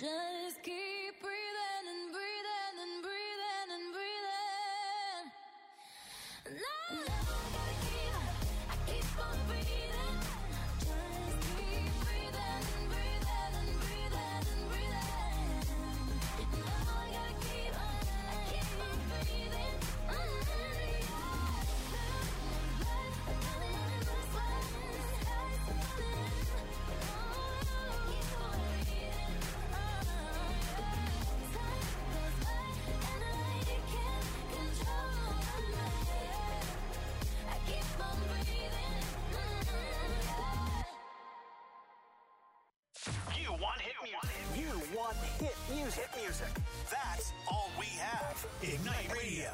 Just keep breathing and breathing and breathing and breathing. No, I keep on breathing. Just keep breathing and breathing and breathing and breathing. No, I keep on breathing. You want hit music. Hit music. That's all we have. Ignite Radio.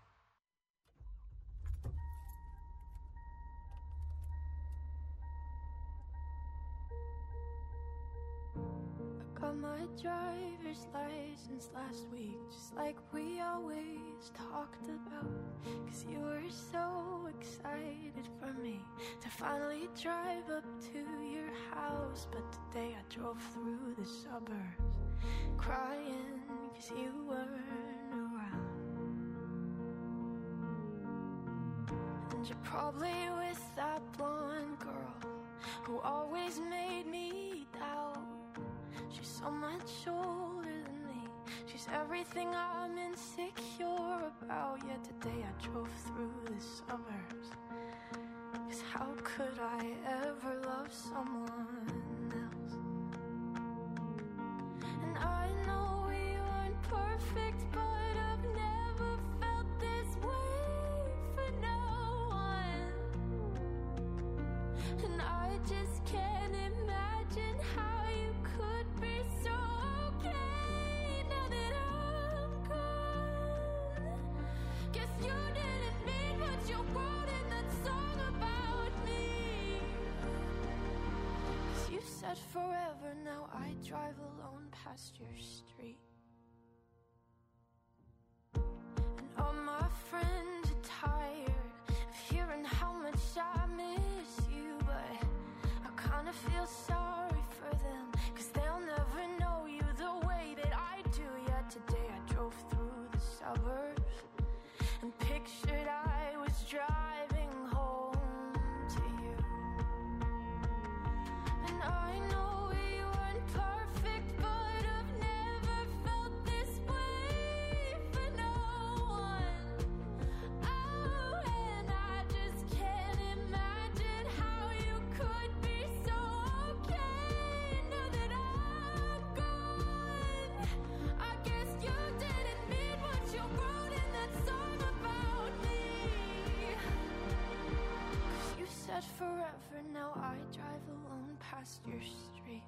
I got my driver's license last week, just like we always talked about. 'Cause you were so excited for me to finally drive up to your house. But today I drove through the suburbs crying 'cause you weren't around. And you're probably with that blonde girl who always made me doubt. She's so much older than me. She's everything I'm insecure about. Yet today I drove through the suburbs. 'Cause how could I ever love someone else? And I know we weren't perfect, but I've never felt this way for no one. And I just can't imagine how you could be so okay now that I'm gone. Guess you didn't mean what you wrote in that song about me. 'Cause you said forever, now I drive alone past your street. And all my friends are tired of hearing how much I miss you. But I kinda feel sorry for them, 'cause they'll never know you the way that I do. Yet today I drove through the suburbs and pictured I was driving home to you. And I know we weren't perfect, but I've never felt this way for no one. Oh, and I just can't imagine how you could be so okay now that I'm gone. I guess you didn't mean what you wrote in that song about me. 'Cause you said forever, now I drive alone past your street.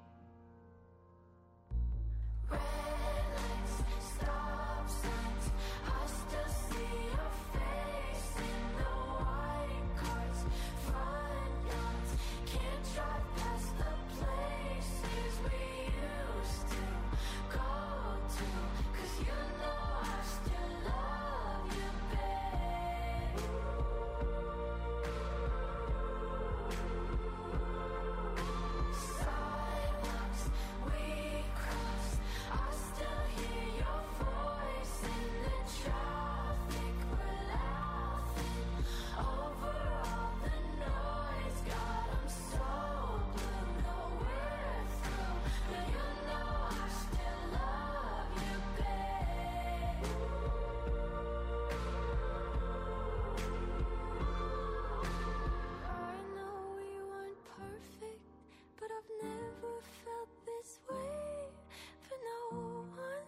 Red lights, stop signs, I still see your face in the white cars, front yards. Can't drive past the places we used to go to. 'Cause you know I still love you, babe. Sidewalks we crossed, I still hear your voice in the traffic. We're laughing over all the noise. God, I'm so blue, no we're through. But you know I still love you, babe. I know we weren't perfect, but I've never felt this way for no one.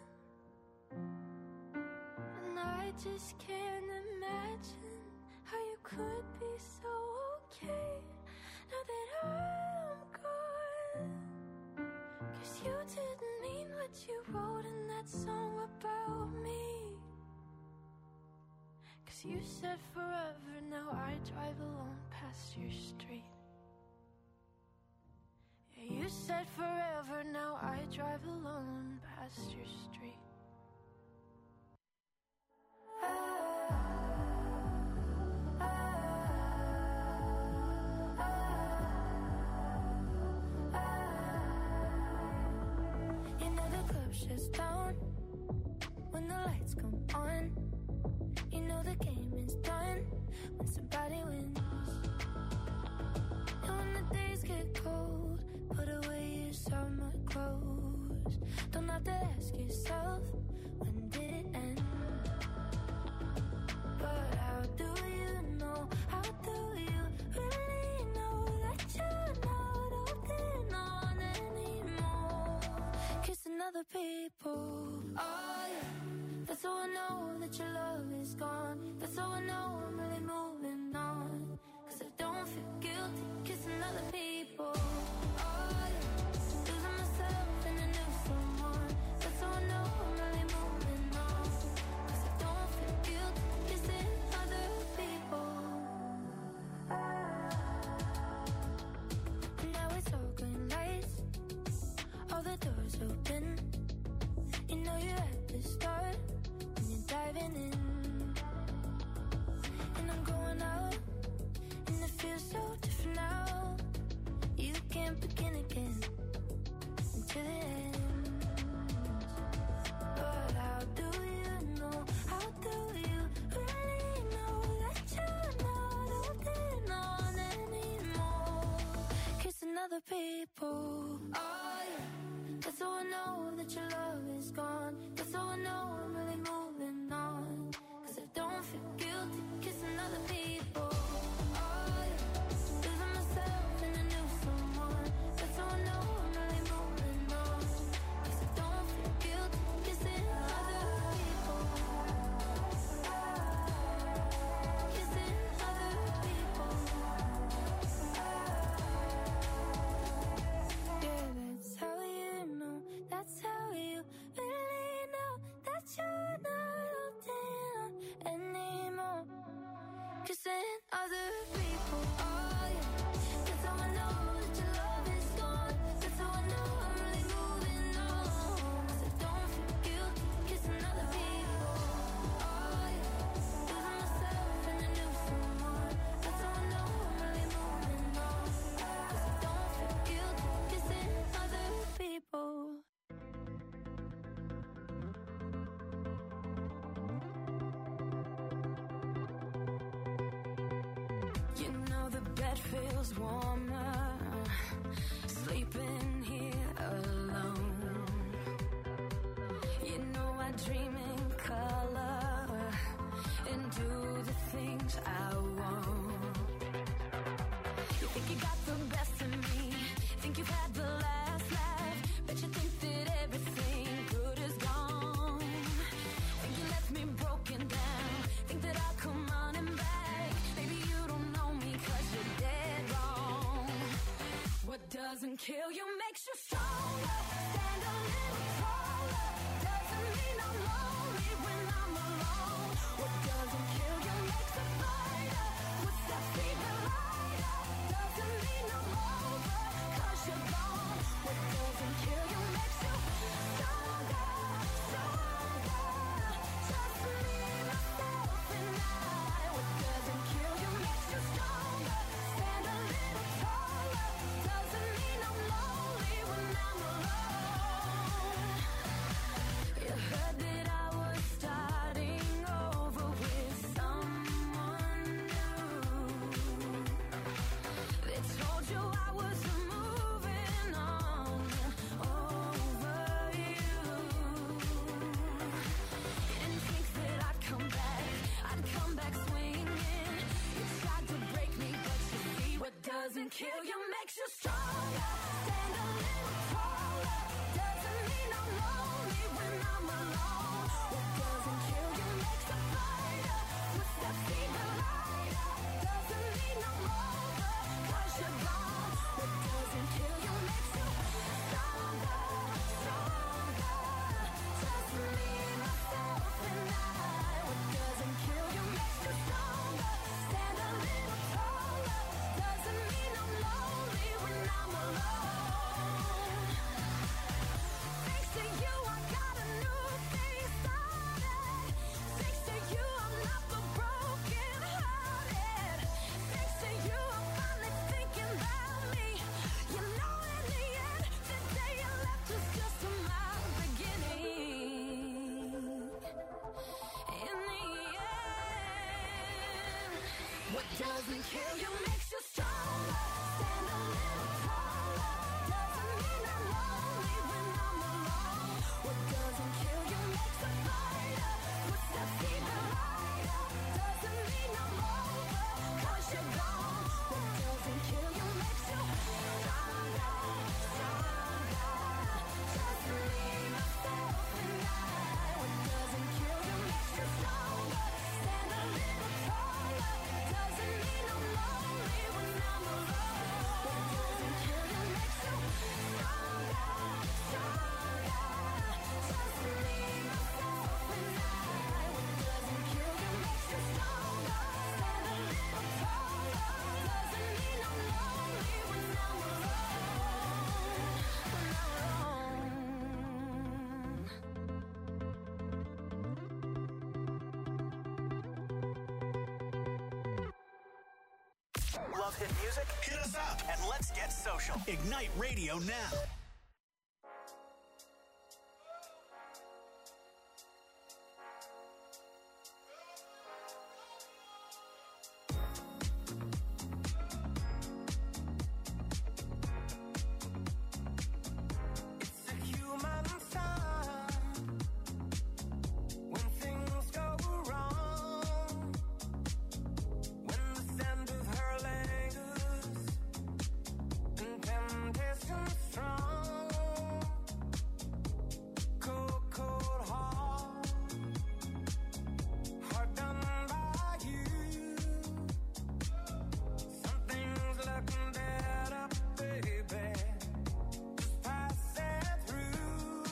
And I just can't imagine how you could be so okay now that I'm gone. 'Cause you didn't mean what you wrote in that song about me. 'Cause you said forever, now I drive alone past your street. Yeah, you said forever, now I drive alone past your street. You know the shuts down, when the lights come on, you know the game is done when somebody wins. And when the days get cold, put away your summer clothes. Don't have to ask yourself, when did it end? But how do you know, how do you really know that you're not holding on anymore? Kissing other people, oh yeah. That's how I know that your love is gone. That's how I know I'm really moving on. 'Cause I don't feel guilty kissing other people, oh yeah. Losing myself in a new someone. That's how I know I'm really moving on. 'Cause I don't feel guilty kissing other people. Now it's all green lights, all the doors open. You know you're at the start when you're diving in. And I'm going out, and it feels so different now. You can't begin again until the end. But how do you know, how do you really know that you're not holding on anymore? Kissing other people, oh yeah. That's how I know that your love is gone. That's how I know I'm really moving on. 'Cause I don't feel guilty kissing other people, oh yeah. Losing myself in a new someone. That's how I know I'm really moving on. 'Cause I don't feel guilty kissing other people. Kissing other people. Yeah, that's how you know. That's how you really know that you're not holding on anymore. Kissing other people, oh yeah. That's how I know that your love is gone. That's how I know I'm really moving on. 'Cause I don't feel guilty kissing other people, oh yeah. Losing myself in a new someone. That's how I know I'm really moving on. 'Cause I don't feel guilty kissing other people. You know the bed feels warmer, sleeping here alone. You know I dream in color and do the things I want. You think you got the best of me, think you've had the last laugh, bet you think that everything good is gone. Think you left me broken down, think that I'll come running back. Maybe you don't know me 'cause you're dead wrong. What doesn't kill you makes you stronger. Stand a little taller. Doesn't mean I'm lonely when I'm alone. What doesn't kill you makes a fighter. Puts that fever lighter. Doesn't mean I'm over 'cause you're gone. What doesn't kill you makes you stronger, stronger. Just me, myself, and I. What doesn't kill you makes you stronger. Stand a little taller. Doesn't mean I'm lonely when I'm alone. You heard that I was starting over with someone new. They told you I was moving on over you. You didn't think that I'd come back swinging. You tried to break me, but you see what doesn't kill you makes you stronger. Stand a little taller. Doesn't mean I'm lonely when I'm alone. What doesn't kill you makes a fighter. Puts that fever lighter. Doesn't mean I'm over 'cause you're gone. What doesn't kill you makes you stronger, stronger. Just me, myself, and I. What doesn't kill you makes you stronger. Stand a little taller. Doesn't mean I'm lonely when I'm doesn't kill you, makes you stronger. Stand a little taller. Doesn't mean I'm lonely when I'm alone. What doesn't kill you makes a fighter. Footsteps even lighter. Doesn't mean I'm over, 'cause you're gone. What doesn't kill you makes you stronger, stronger. Just me, myself, and I. What doesn't kill you makes you stronger. Stand a little taller. Doesn't mean I'm lonely when I'm alone. What doesn't kill you makes you stronger, stronger. Just me, myself, and I. What doesn't kill you makes you stronger. Stand a little taller. Doesn't mean I'm lonely when I'm alone. Love hit music? Hit us up and let's get social. Ignite Radio now. It's a human sign when things go wrong, when the scent of her lingers and temptation strong. Cold, cold heart, heart done by you. Something's looking better, baby. Just pass it through.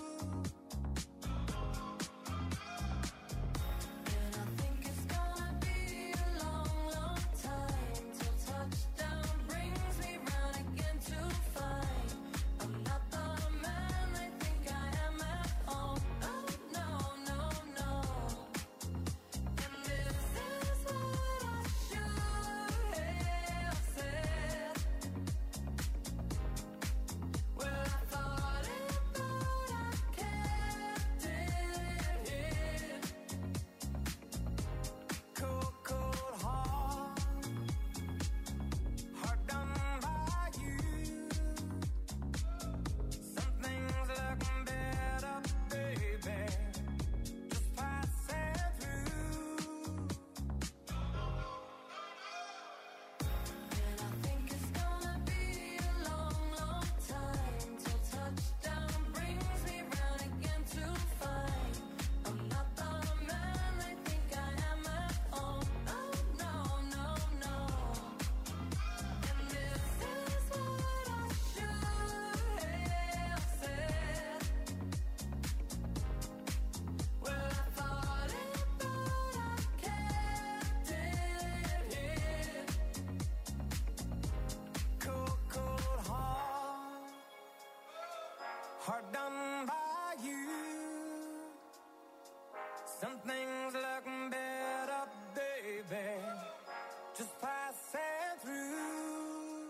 And I think it's gonna be a long, long time till touchdown brings me round again to find I'm not the man I think I am at home. Oh no, no, no. And this is what I should have said. Well, I thought it, but I kept it hid. Cold, cold heart, heart done by you. Something's looking better, baby. Just pass it through. And I think it's gonna be a long, long time till touchdown brings me round again to find I'm not the man I think I am at home. Oh no, no, no. And this is what I should have said. Well, I thought it, but I kept it hid. Cold, cold heart, heart done by you. Something's looking better, baby. Just pass it through.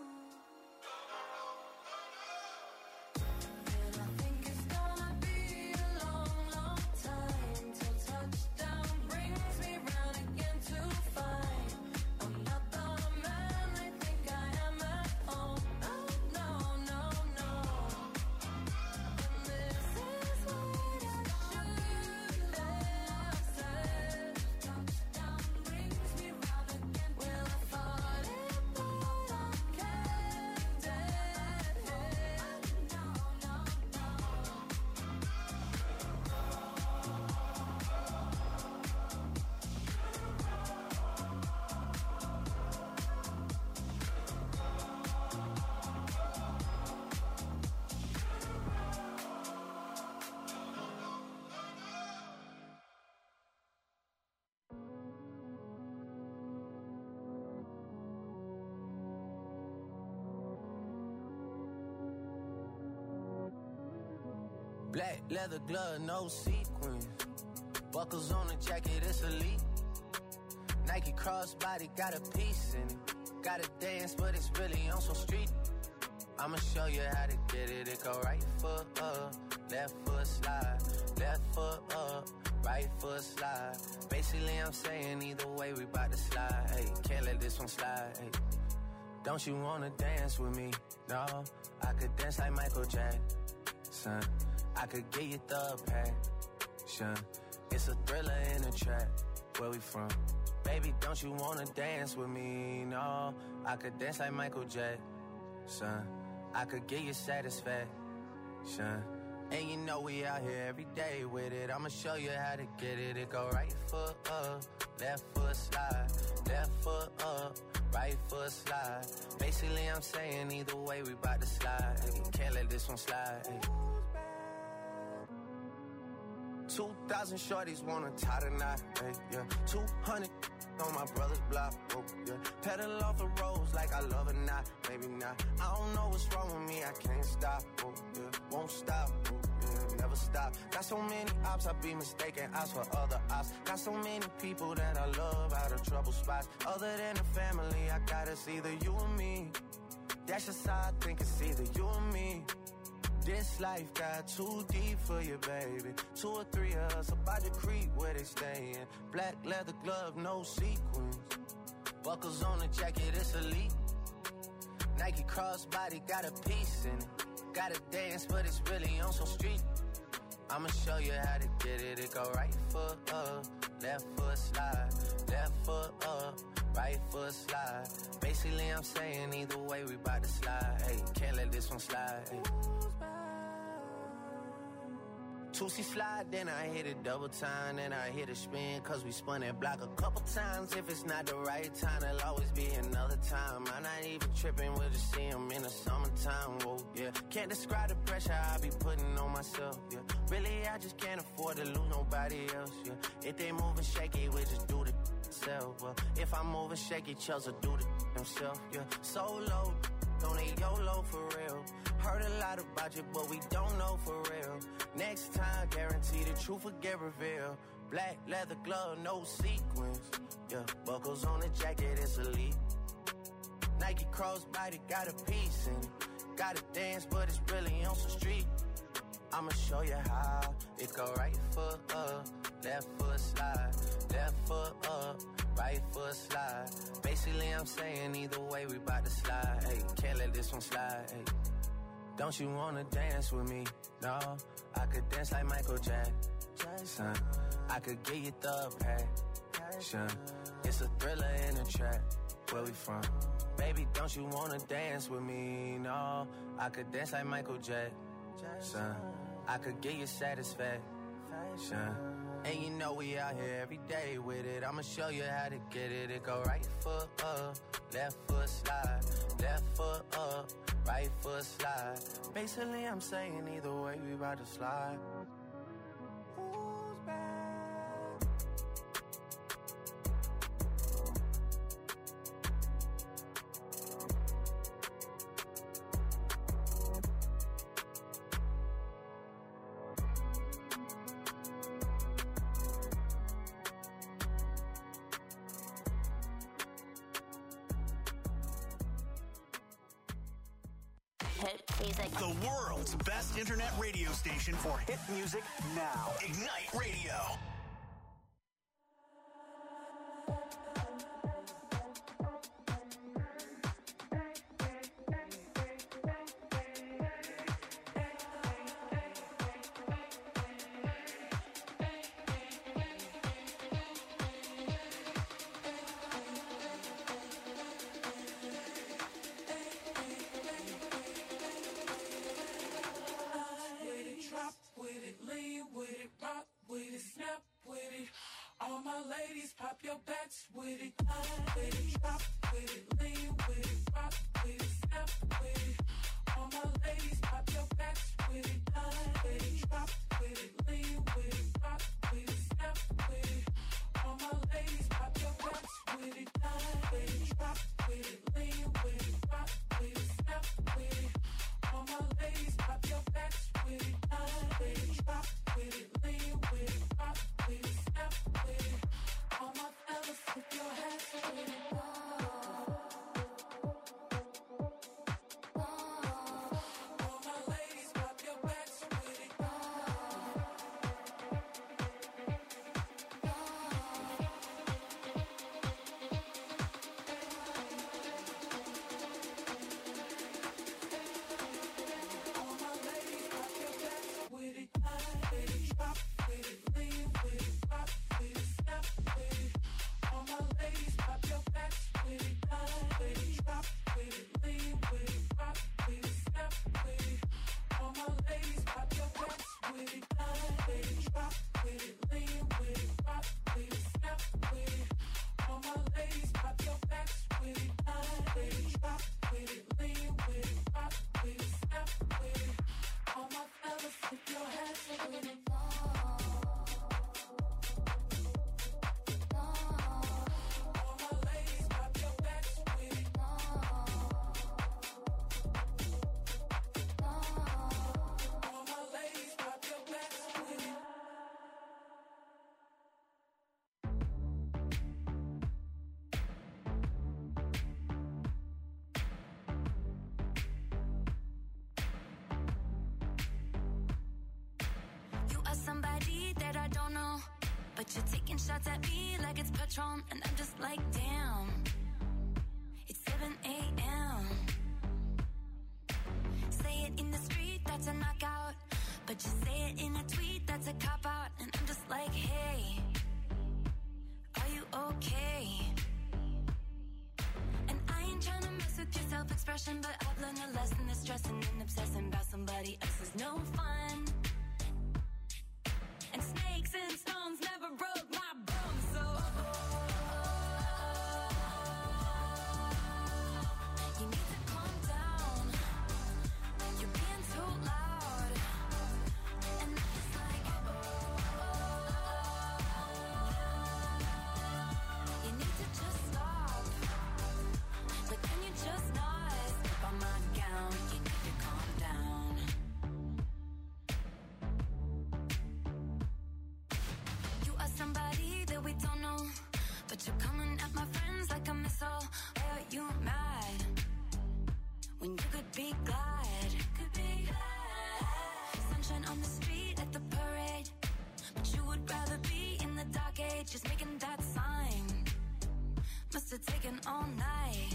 And I think it's gonna be a long, long time till touchdown brings me round again to find I'm not the man I think I am at home. Oh no, no, no. And this is what I should have said. Touchdown brings me round again. Well, I thought it, but I kept it hid. No, no, no. Black leather glove, no sequins. Buckles on the jacket, it's elite. Nike crossbody got a piece in it. Gotta dance, but it's really on some street. I'ma show you how to get it. It go right foot up, left foot slide, left foot up, right foot slide. Basically, I'm saying either way, we bout to slide. Hey, can't let this one slide. Hey. Don't you wanna dance with me? No, I could dance like Michael Jackson. I could get you the passion. It's a thriller in a track. Where we from? Baby, don't you wanna dance with me? No, I could dance like Michael Jackson. I could get you satisfaction. And you know we out here every day with it. I'ma show you how to get it. It go right foot up, left foot slide. Left foot up, right foot slide. Basically, I'm saying either way, we bout to slide. Hey, can't let this one slide. Hey. 2,000 shorties wanna tie the knot. Hey, yeah. 200 on my brother's block. Oh, yeah. Pedal off the roads like I love it, not, maybe not. I don't know what's wrong with me, I can't stop. Oh, yeah. Won't stop. Oh, yeah. Never stop. Got so many ops, I be mistaken ops for other ops. Got so many people that I love out of trouble spots. Other than the family, I got it's either you or me. That's just how I think it's either you or me. This life got too deep for you, baby. 2 or 3 of us about to creep where they stayin'. Black leather glove, no sequins. Buckles on the jacket, it's elite. Nike crossbody got a piece in it. Gotta dance, but it's really on some street. I'ma show you how to get it. It go right foot up, left foot slide. Left foot up, right foot slide. Basically, I'm saying either way, we bout to slide. Hey, can't let this one slide. Hey. 2C slide, then I hit it double time, then I hit a spin, cause we spun that block a couple times. If it's not the right time, there'll always be another time. I'm not even tripping, we'll just see him in the summertime, whoa, yeah. Can't describe the pressure I be putting on myself, yeah. Really, I just can't afford to lose nobody else, yeah. If they moving shaky, we just do the self, well. If I'm moving shaky, Chelsea do the himself, yeah. Solo, don't need YOLO for real. Heard a lot about you, but we don't know for real. Next time, guarantee the truth will get revealed. Black leather glove, no sequins. Yeah, buckles on the jacket, it's elite. Nike crossbody got a piece in it. Gotta dance, but it's really on some street. I'ma show you how. It go right foot up, left foot slide. Left foot up, right foot slide. Basically, I'm saying either way, we bout to slide. Hey, can't let this one slide. Hey. Don't you wanna dance with me? No, I could dance like Michael Jackson. I could get you the passion. It's a thriller in a track. Where we from? Baby, don't you wanna dance with me? No, I could dance like Michael Jackson. I could get you satisfaction. And you know we out here every day with it. I'ma show you how to get it. It go right foot up, left foot slide. Left foot up, right foot slide. Basically, I'm saying either way, we about to slide. Who's back? The world's best internet radio station for hit music now. Ignite Radio. With your Somebody that I don't know, but you're taking shots at me like it's Patron, and I'm just like, damn, it's 7 a.m. Say it in the street, that's a knockout, but you say it in a tweet, that's a cop-out, and I'm just like, hey, are you okay? And I ain't trying to mess with your self-expression, but I've learned a lesson that stressing and obsessing about somebody else is no fun. And snakes and stones never broke my bones, so you need to calm down. You're being too loud, and I'm just like, you need to just stop. But can you just not step on my gown? You need to calm down. Somebody that we don't know, but you're coming at my friends like a missile. Why are you mad when you could be glad? Could be glad. Sunshine on the street at the parade, but you would rather be in the dark age, just making that sign. Must have taken all night.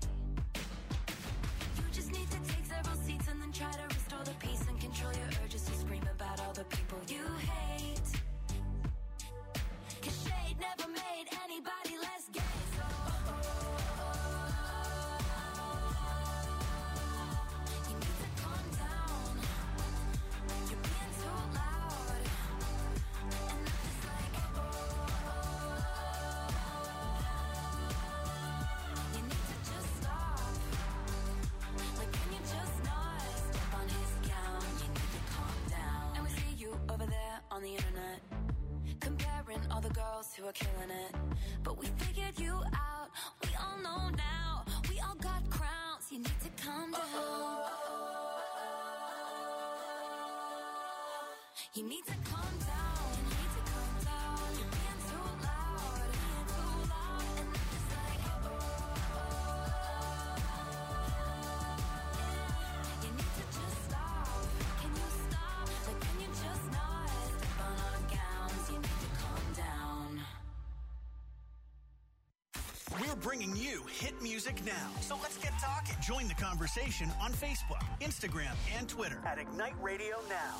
You just need to take several seats and then try to restore the peace and control your urges to scream about all the people you hate. 'Cause shade never made anybody less gay, so you need to calm down. You're being too loud, and I'm just like, you need to just stop. Like, can you just not step on his gown? You need to calm down. And we see you over there on the internet, comparing all the girls who are killing it. But we figured you out, we all know now. We all got crowns, you need to calm down. You need to calm down, you need to calm down. You're being too loud, and I'm just like, you need to just stop. Can you stop? Like, can you just not step on our gowns? You need to calm down. We're bringing you hit music now. So let's get talking. Join the conversation on Facebook, Instagram, and Twitter at Ignite Radio Now.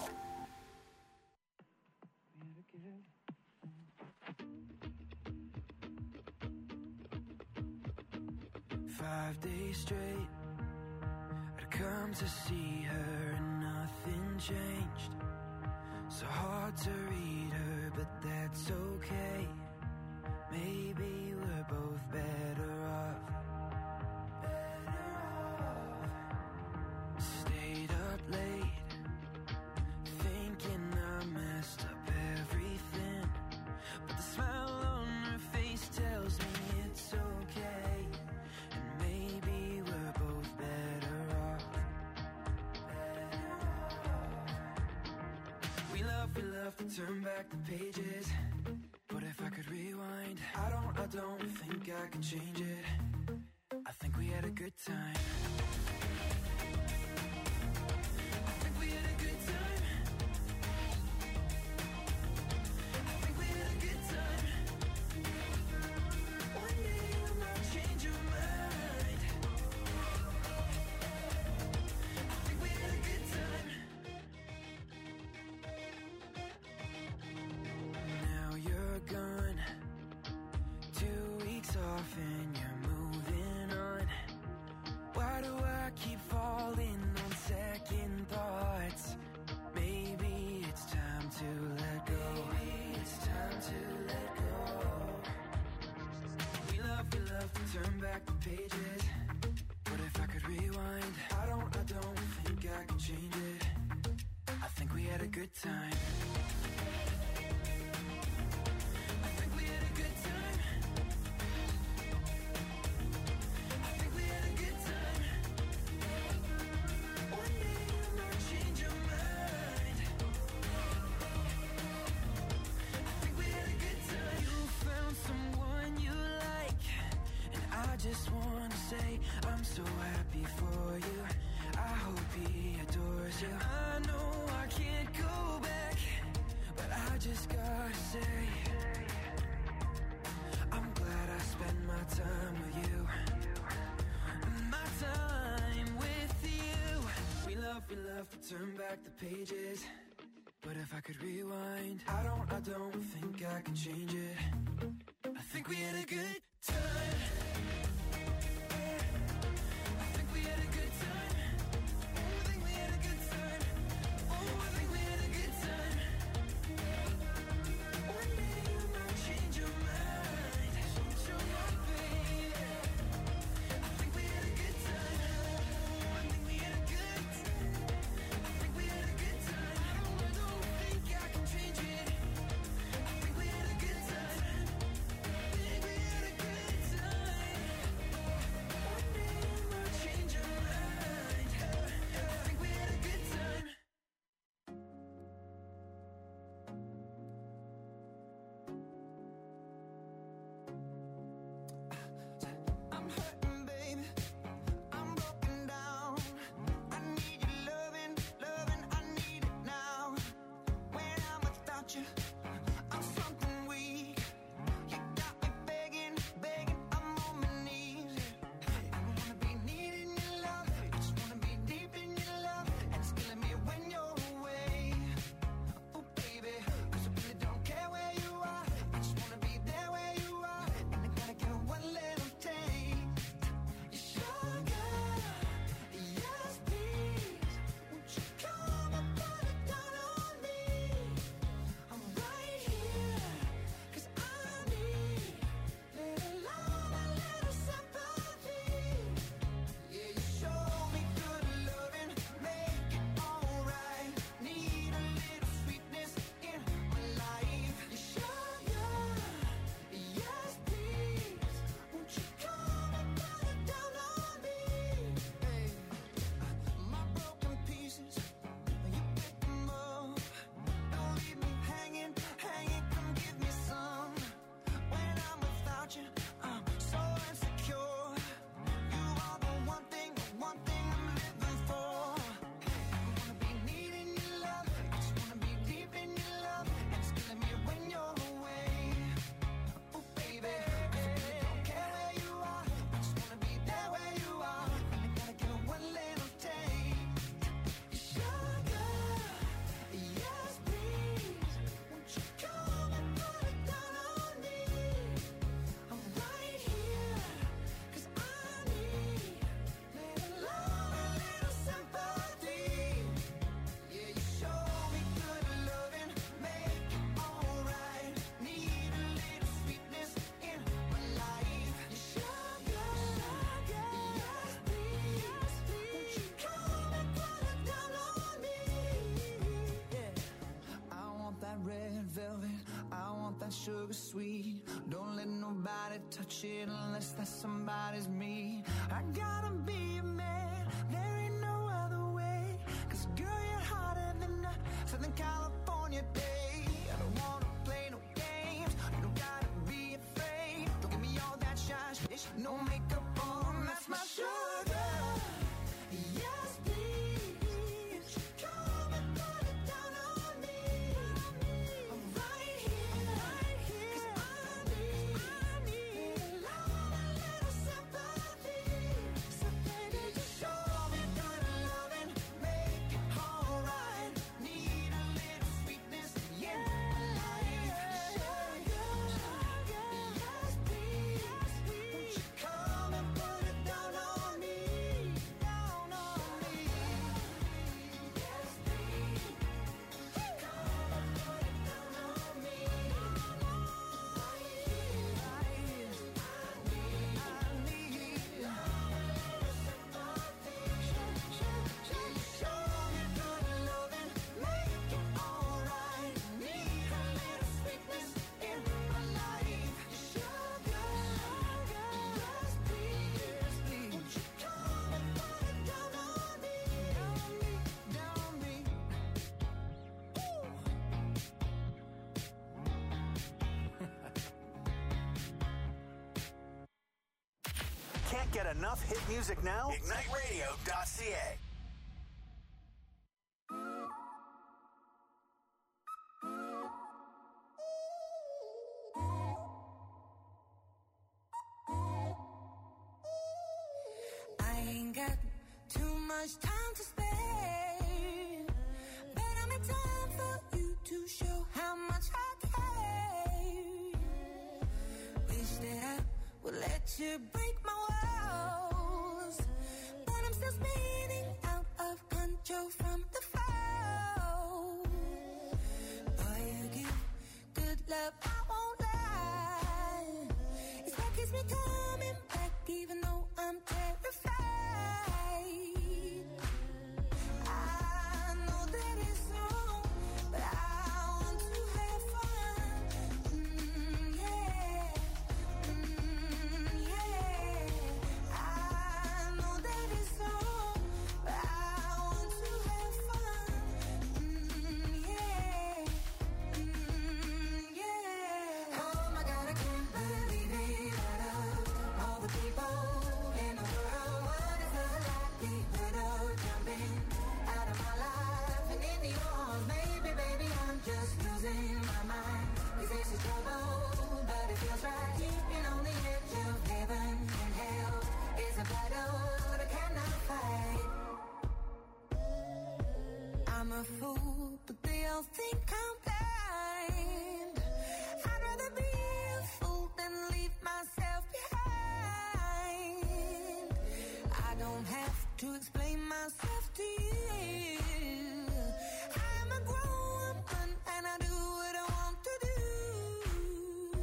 5 days straight, I'd come to see her and nothing changed. So hard to read her, but that's okay. Maybe we're both better off. Stayed up late, thinking I messed up everything. But the smile on her face tells me it's okay. And maybe we're both better off. We love to turn back the pages. But if I could rewind, I don't think I could change it. I think we had a good time. I think we had a good time. I think we had a good time. One day you might change your mind. I think we had a good time. Now you're gone, 2 weeks off and you're moving on. Why do I good time. I think we had a good time. I think we had a good time. One day you might change your mind. I think we had a good time. You found someone you like, and I just wanna say I'm so happy for you. I hope he adores you. I know I can't go back, but I just gotta say I'm glad I spent my time with you. My time with you. We love, we turn back the pages. But if I could rewind, I don't think I can change it. I think we had a good time. I think we had a good time. Oh, I think we had a good time. Oh, I think we had a good time. One day you might change your mind. Change your mind, baby. I think we had a good time. Oh, I think we had a good time. I think we had a good time. I don't think I can change it. I think we had a good time. I think we had a good time. One day you might change your mind. I think we had a good time. I'm hurting, baby. I'm broken down. I need your loving, I need it now. When I'm without you, I'm something weak. You got me begging, I'm on my knees. I don't wanna be needing your love, I just wanna be deep in your love. And it's killing me when you're away. Oh baby, 'cause I really don't care where you are. I just wanna be there where you are. And I gotta get one little taste. Sugar, yes please. Won't you come and put it down on me? I'm right here, 'cause I need little love, a little sympathy. Yeah, you show me good loving, make it alright. Need a little sweetness in my life. You sugar, yes please. Won't you come and put it down on me? Hey, my broken pieces, you pick them up. Don't leave me hanging, come give me some. When I'm without you, I'm so insecure. You are the one thing I'm living for. I don't wanna be needing your love, I just wanna be deep in your love. And it's killing me when you're away. Oh baby, 'cause I really don't care where you are. I just wanna be there where you are. And I gotta get one little taste. Sugar, yes please. Won't you come and put it down on me? I'm right here, 'cause I need little love, a little sympathy. Yeah, you show me good loving, make it alright. Need a little sweetness in my life. You sugar, yes please. Won't you come and put it down on me? Yeah. I want that red velvet, I want that sugar sweet. Don't let nobody touch it unless that somebody's me. I gotta be a man, there ain't no other way. 'Cause girl, you're hotter than a Southern California day. I don't wanna play no games, you don't gotta be afraid. Don't give me all that shine, no makeup on, that's my sugar. Yes please, come and put it down on me. I'm right here, 'cause I need love, a little sympathy. So baby, just show me good Can't get enough hit music now? IgniteRadio.ca. I ain't got too much time to spare, but I make time for you to show how much I care. Wish that I would let you break my walls, but I'm still spinning out of control from the fall. Boy, you give good love, I won't lie. It's what keeps me coming back, even though I'm terrified. I know that it's wrong, but I want to have fun. Yeah. Yeah. I know that it's wrong, but I want to have fun. Yeah. Yeah. Oh my God, I can't believe it. Out of all the people in the world, what is the likelihood of jumping out of my life and into yours? Maybe, baby, I'm just losing my mind. This is trouble, but it feels right. Keeping on the edge of heaven and hell is a battle that I cannot fight. I'm a fool, but they all think I'm blind. I'd rather be a fool than leave myself behind. I don't have to explain myself to you. I'm a grown woman and I do what I want to do.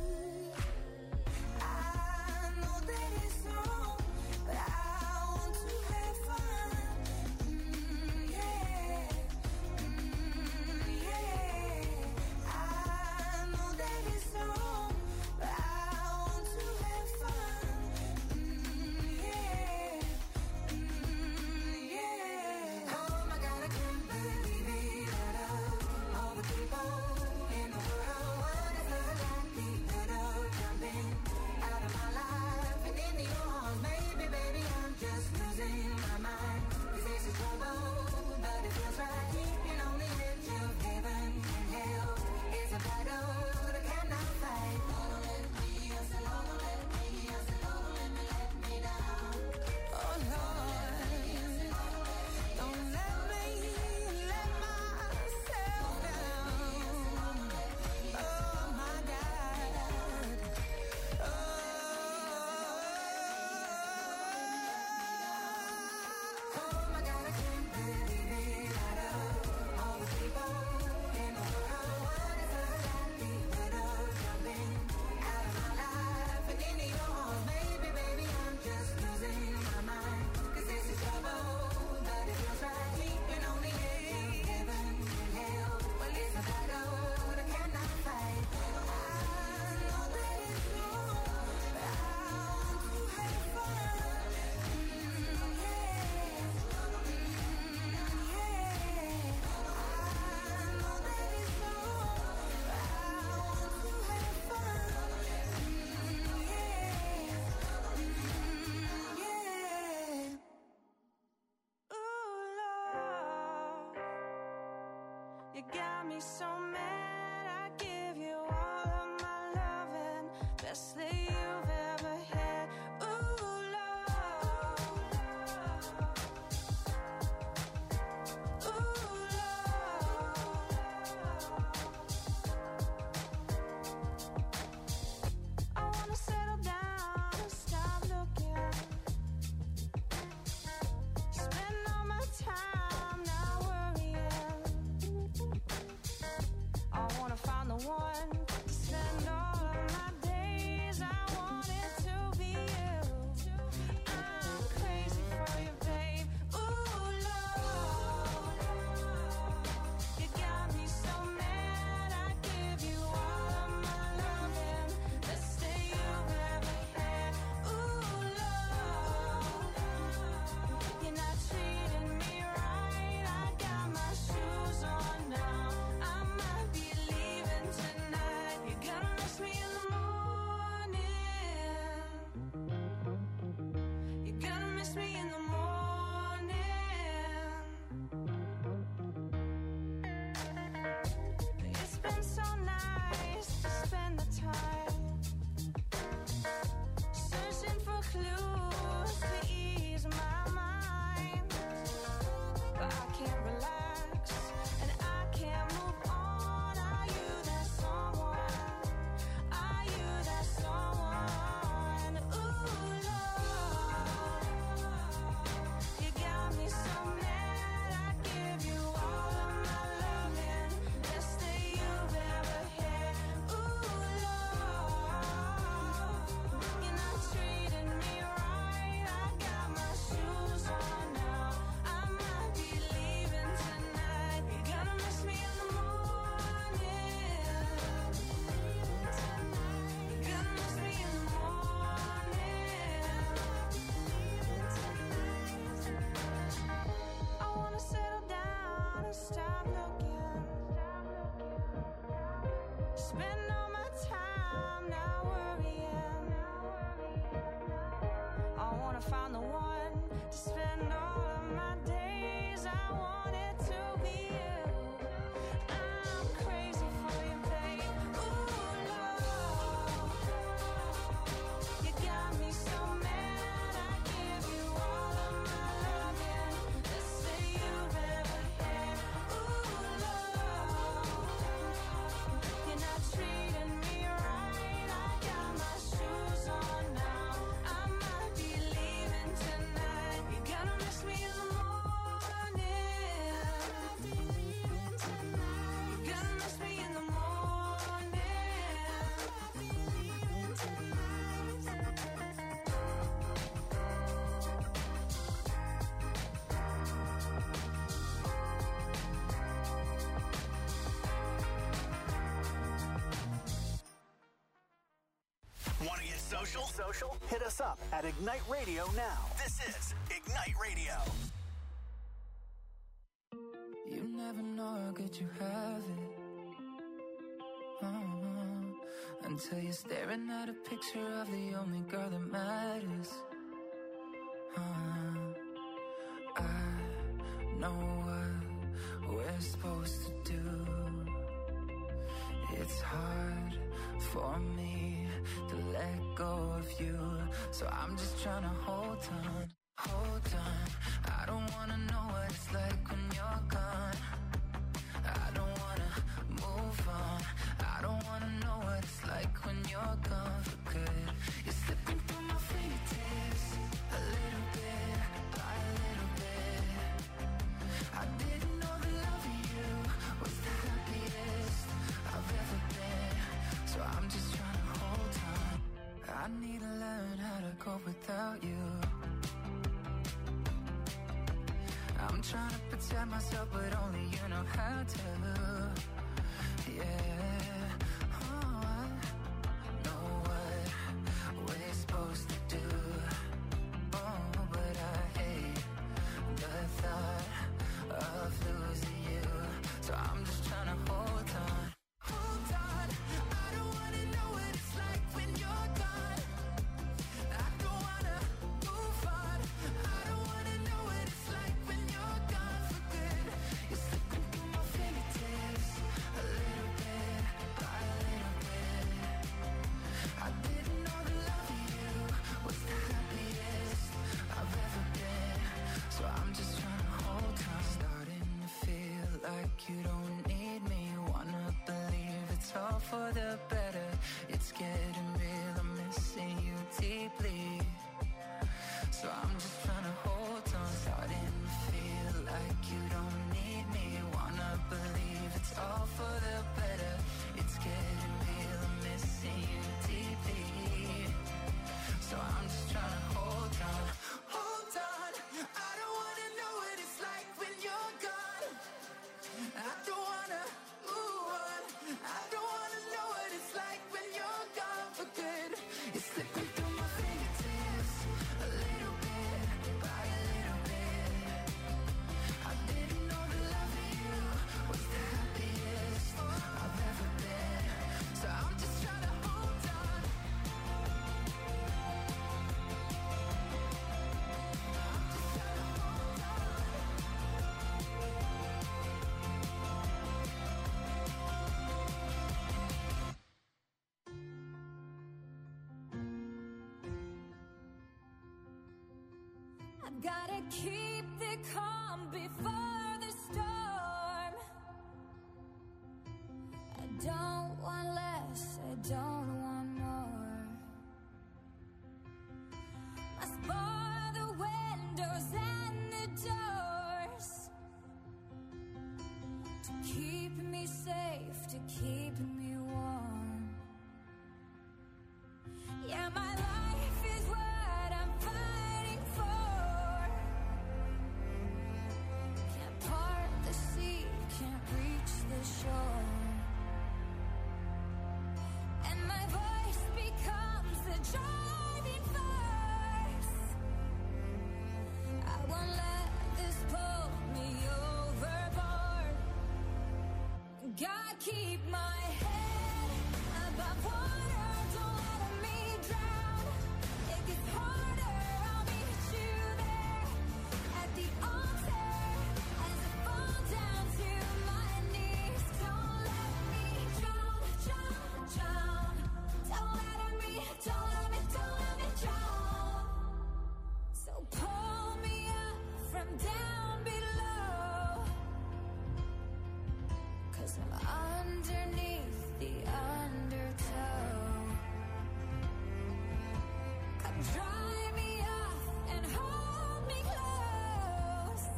I know that it's wrong, but I want to have fun. Yeah. Yeah. I know that it's wrong, but I want to have fun. Yeah. Yeah. Oh my God, I can't believe it. Out of all the people in the world, what is the likelihood of jumping out of my life and into yours? Maybe, baby, I'm just losing my mind. 'Cause this is trouble, but it feels right. Keeping on the edge of heaven and hell is a battle that I cannot fight. Don't let me, I said, don't let me, I said, don't let me down. Oh Lord, don't let me let myself down. Oh my God. Oh my God, I can't believe it. Out of all the people in the world, what is the likelihood of jumping out of my life and into yours? Maybe, baby, I'm just losing my mind. 'Cause this is trouble, but it feels right. Keeping on the edge of heaven and hell. Well, it's a battle that I cannot fight. I know that it's wrong, but I want to have fun. Yeah. I know that it's wrong, but I want to have fun. Yeah. Ooh, love, you got me so mad. I give you all of my loving, best that you've ever had. Ooh, love. Ooh, love. I wanna settle down and stop looking. Spend all my time not worrying. I wanna find the one to spend all of my days. I want searching for clues to ease my mind, but I can't relax and I can't move on. Are you that someone? Are you that someone? Ooh, Lord, you got me so mad. I give you all of my loving, best that you've ever had. Ooh, Lord, you're not treating me right. I got my shoes on now. I might be leaving tonight. You're gonna miss me in the morning. You're gonna miss me in the morning. I wanna settle down and stop looking. Spend all my time not worrying. I wanna find the one to spend all of my days. I want it to be you. I'm crazy for you, babe. Ooh, Lord, you got me so mad. I give you all of my loving, best that you've ever had. Ooh, Lord, you're not treating me right. I got my shoes on now. I might be leaving tonight. You're gonna miss me in the morning. You're gonna miss me in the morning. Want to get social? Hit us up at Ignite Radio now. This is Ignite Radio. You never know how good you have it. Until you're staring at a picture of the only girl that matters. I know what we're supposed to do. It's hard for me to let go of you, so I'm just trying to hold on. I don't wanna know what it's like when you're gone. I don't wanna move on. I don't wanna know what it's like when you're gone for good. You're slipping through my fingertips, a little bit by a little bit. I didn't know that loving you was the happiest I've ever been, so I'm just trying to hold on. I need to learn how to cope without you. I'm trying to protect myself, but only you know how to. Yeah, oh, I know what we're supposed to do. Oh, but I hate the thought of losing you, so I'm just trying to hold on. Hold on, I don't wanna know what it's like when you're gone. I don't wanna move on. I don't wanna know what it's like when you're gone for good. You're slipping through my fingertips, a little bit by a little bit. I didn't know that loving you was the happiest I've ever been, so I'm just trying to hold on. Starting to feel like you don't need me. Wanna believe it's all for the better. It's getting real, I'm missing you deeply, so I'm just trying to hold on. Starting to feel like you don't need me. Wanna believe it's all for the better. It's getting real, I'm missing you deeply, so I'm just trying to hold on. Hold on, I don't wanna know what it's like when you're gone. I don't wanna move on. I don't wanna know what it's like when you're gone for good. You're slipping through my fingertips, a little bit by a little bit. I didn't know I've gotta keep the calm before the storm. I don't want less, I don't want more. Must bar the windows and the doors to keep me safe, to keep me warm. Yeah, my life is what I'm fighting for. Can't part the sea, can't reach the shore. And my voice becomes the driving force. I won't let this pull me overboard. God, keep my head above water, don't let me drown. It gets harder, I'll meet you there at the altar as I fall down to my knees. Don't let me drown, drown, drown. Don't let me drown. So pull me up from down below, 'cause I'm underneath the undertow. Come dry me off and hold me close.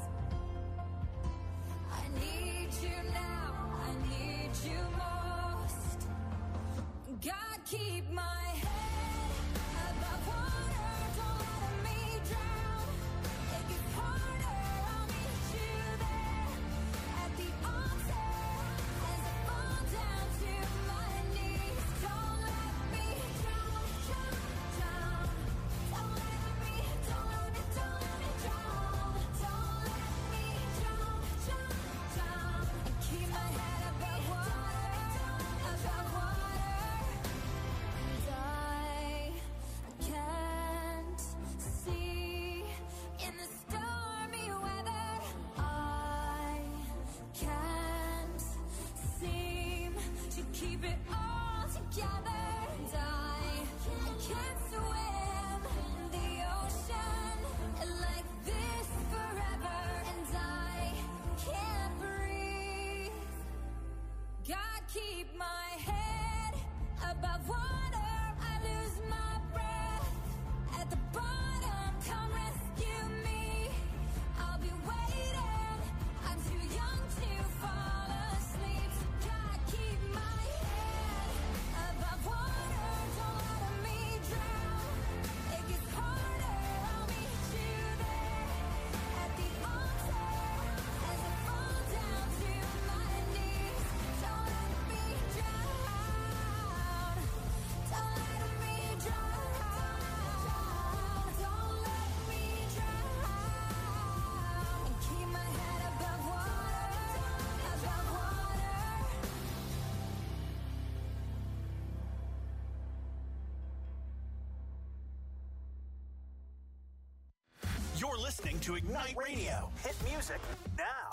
I need you now, I need you most. God, keep my head above water, don't let me drown. It gets harder, I'll meet you there at the altar as I fall down to my knees. Don't let me drown, drown, drown. Don't let me drown. Don't let me drown, drown, drown. And keep my head above water, above water. And I can't see in the stormy weather. I can't seem to keep it all together. And I can't swim in the ocean like this forever. And I can't breathe. God, keep my head above water. I lose my breath at the bottom. Come rescue me. I'll be waiting. I'm too young to fall asleep. So God, keep my head above water. Don't let me drown. It gets harder. I'll meet you there at the altar as I fall down to my knees. Don't let me drown. Don't let me drown. Don't let me drown. And keep my head above water, above water. You're listening to Ignite Radio. Hit music now.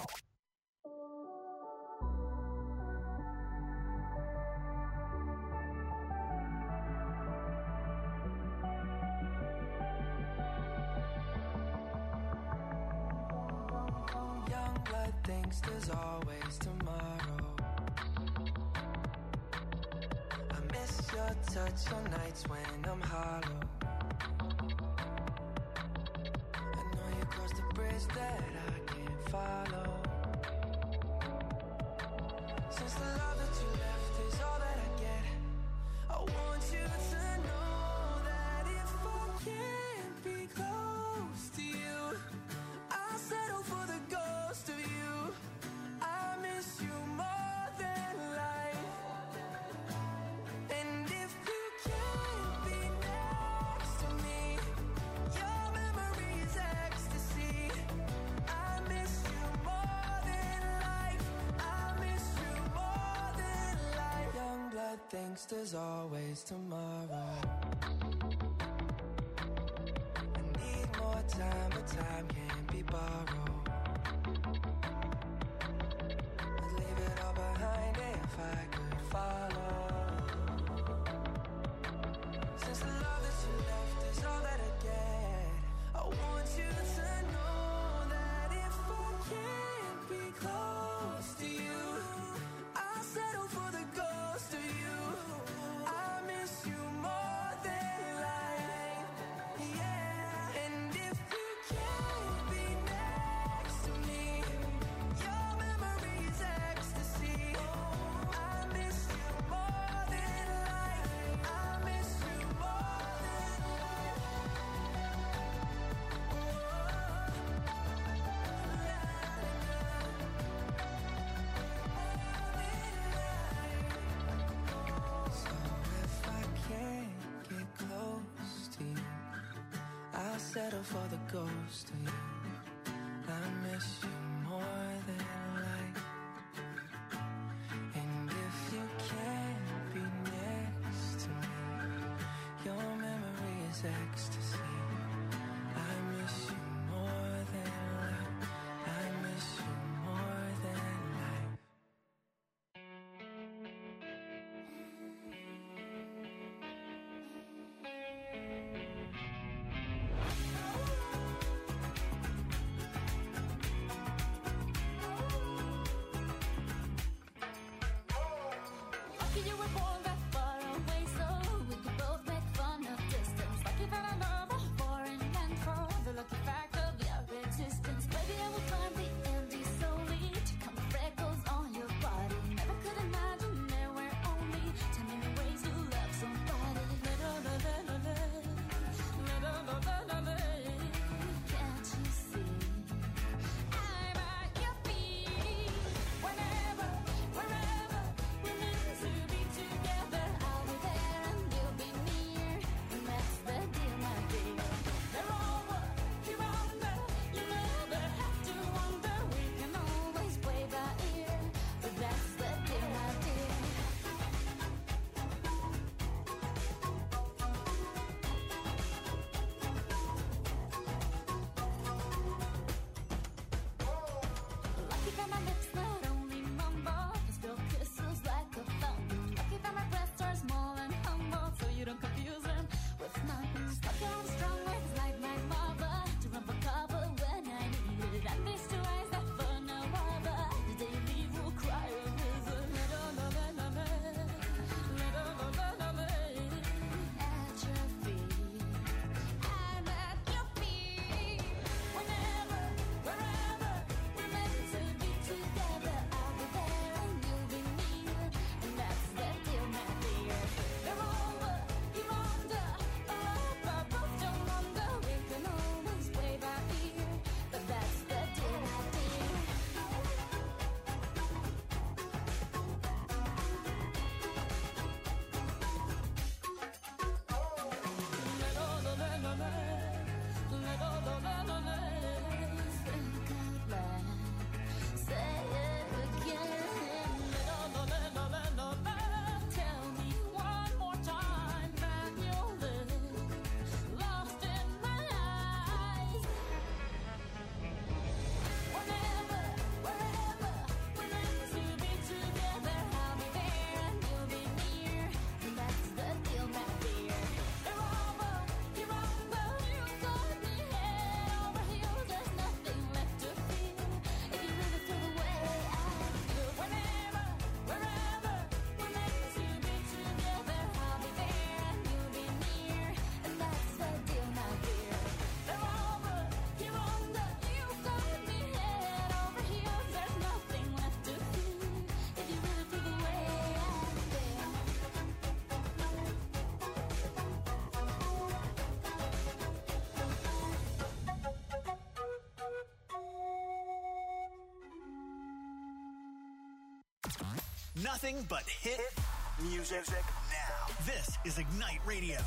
Young blood thinks there's always tomorrow. I miss your touch on nights when I'm hollow. I know you crossed the bridge that I can't follow. Since the love that you left is all that I get, I want you to know that if I can't be close to you, I'll settle for the ghost of you. I miss you more than life. And if you can't be next to me, your memory is ecstasy. I miss you more than life. I miss you more than life. Young blood thinks there's always tomorrow. I need more time, but time can't be borrowed. I'd leave it all behind if I could follow. Since the love that you left is all that I get, I want you to settle for the ghost of you. I miss you more than life. And if you can't be next to me, your memory is ecstasy. I miss you more than life. I miss you more than life. Lucky you were born that far away, so we could both make fun of distance. Like you found a love of foreign land for the lucky fact of your existence. Maybe I will climb the Andes solely to count the freckles on your body. Never could imagine there were only 10 million ways to love somebody. Can't you see? I'm at your feet. Whenever, wherever we're meant to be together, I'll be there and you'll be near. And that's the deal, my dear. They're over, you're under. You never have to wonder. We can always play by ear. But that's the deal, my dear. Lucky that my lips not only mumble, but spill kisses like a fountain. Lucky that my breasts are small and humble, so you don't confuse them with mountains. Lucky I'm strong with like my mother, to run for cover when I need it. And these two eyes that burn no other, the day you leave will cry a river. At your feet, I'm at your feet. Whenever, wherever we're meant to be together, I'll be there and you'll be near. And that's the deal, my dear. They're over, you're under. Up above, don't wonder. We can always play by ear. But that's the deal, my dear. Think out loud, say it again. Tell me one more time that you'll live, lost in my eyes. Whenever, wherever we're meant to be together, I'll be there and you'll be near. And that's the deal, my dear. They're over, you're under. You got me head over heels. There's nothing left to feel if you really feel the way I feel. Whenever, wherever we're meant to be together, I'll be there and you'll be near. And that's the deal, my dear. They're over, you're under. You got me head over heels. There's nothing left to feel if you really feel the way I feel. Nothing but hit music now. This is Ignite Radio.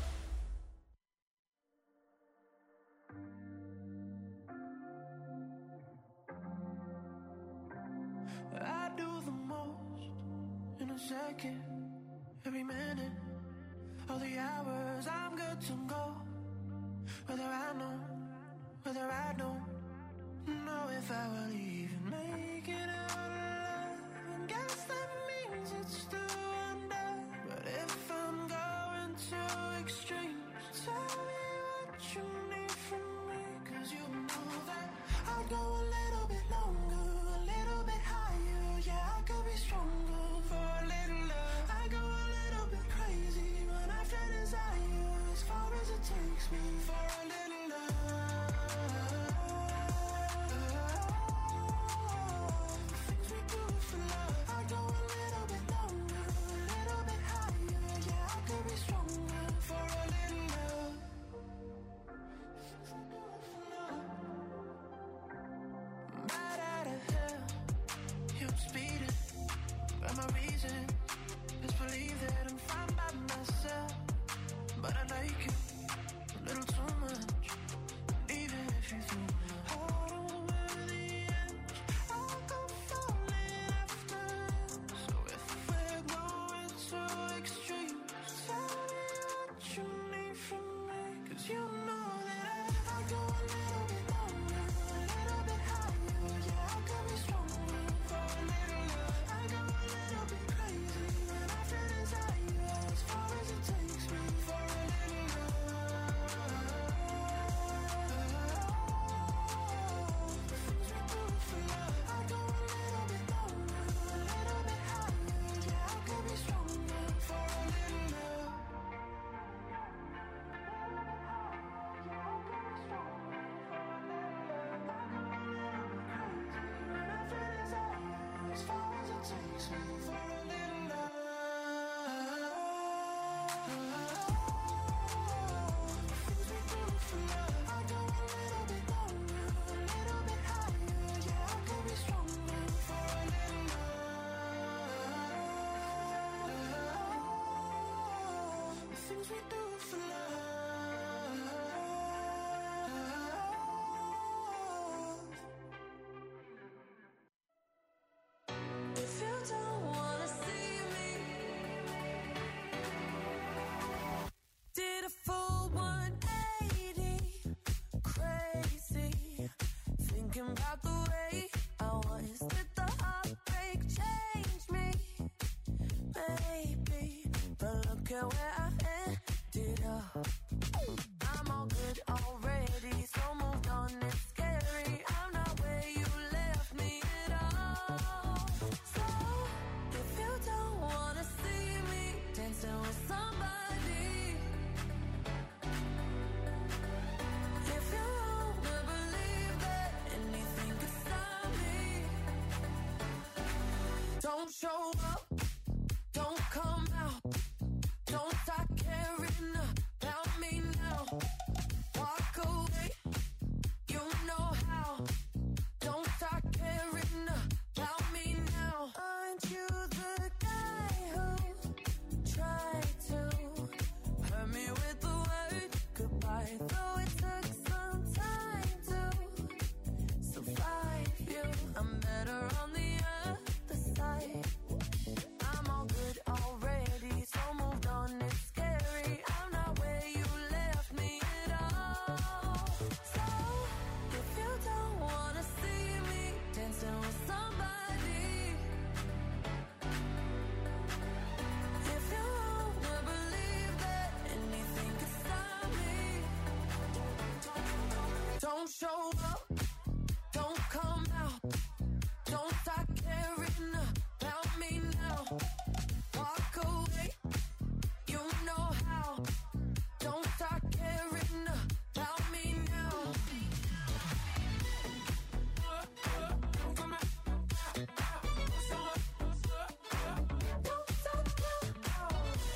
I do the most in a second, every minute, all the hours I'm good to go. Whether I know, whether I don't know if I will even make it out alive. And guess that means it's still under. But if I'm going to extremes, tell me what you need from me. 'Cause you know that I'll go a little bit longer, a little bit higher. Yeah, I could be stronger for a little love. I go a little bit crazy when I feel desire, as far as it takes me for a little love. things we do for love. If you don't wanna see me, did a full 180, crazy, thinking about the way I was. Did the heartbreak change me? Maybe, but look at where I ended up. I'm all good already, so moved on, it's scary. I'm not where you left me at all. So, if you don't wanna see me dancing with somebody, if you wanna believe that anything could stop me, don't show up, don't come out, don't start caring about me now. Walk away, you know how. Don't start caring about me now. Aren't you the guy who tried to hurt me with the word goodbye? Though it took some time to survive you, I'm better on the other side. I'm all good already, so moved on, it's scary. I'm not where you left me at all. So, if you don't wanna see me dancing with somebody, if you wanna believe that anything could stop me, don't show up, don't come out, don't start caring about me now. Walk away, you know how. Don't start caring about me now. Don't stop now.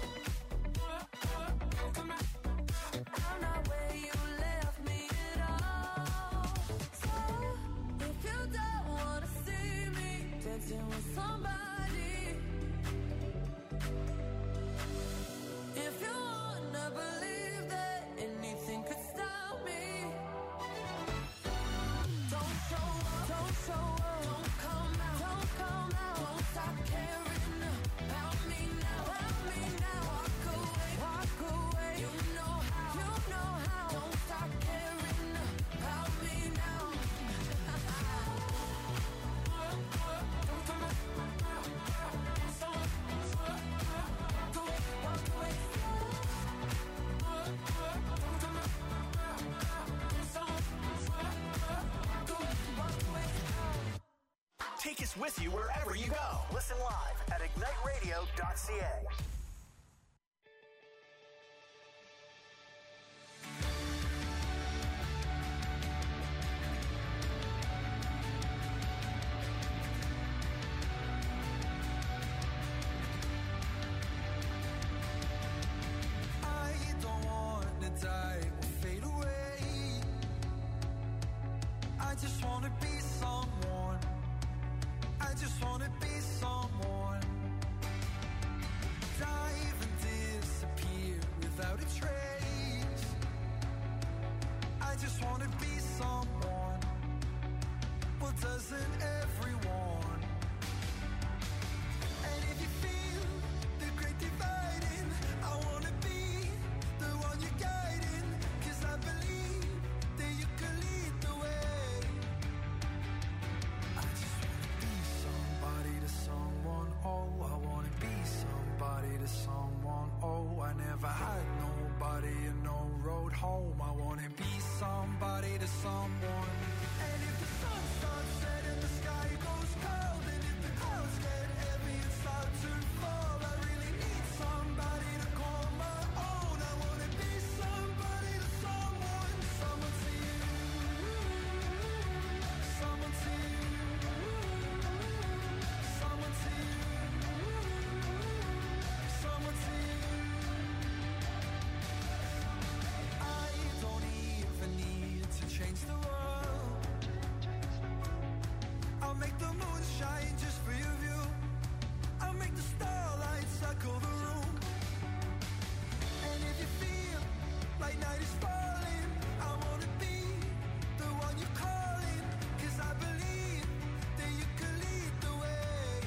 I'm not where you left me at all. So, if you don't wanna see me dancing with somebody, if you wanna believe that anything could stop me, don't show up, don't show up, don't come out, don't come out, don't stop caring about me now, walk away, you know how, don't stop caring about me now. Take us with you wherever you go. Listen live at igniteradio.ca. I don't wanna die or fade away. I just wanna be someone. I just wanna be someone. Dive and disappear without a trace. I just wanna be someone. Well, doesn't everyone? And if you feel the great dividing, I wanna be the one you're guiding. 'Cause I believe that you can lead the way. I just wanna be somebody to someone. Oh, I wanna be somebody to someone. Oh, I never had nobody and no road home. I wanna be somebody to someone.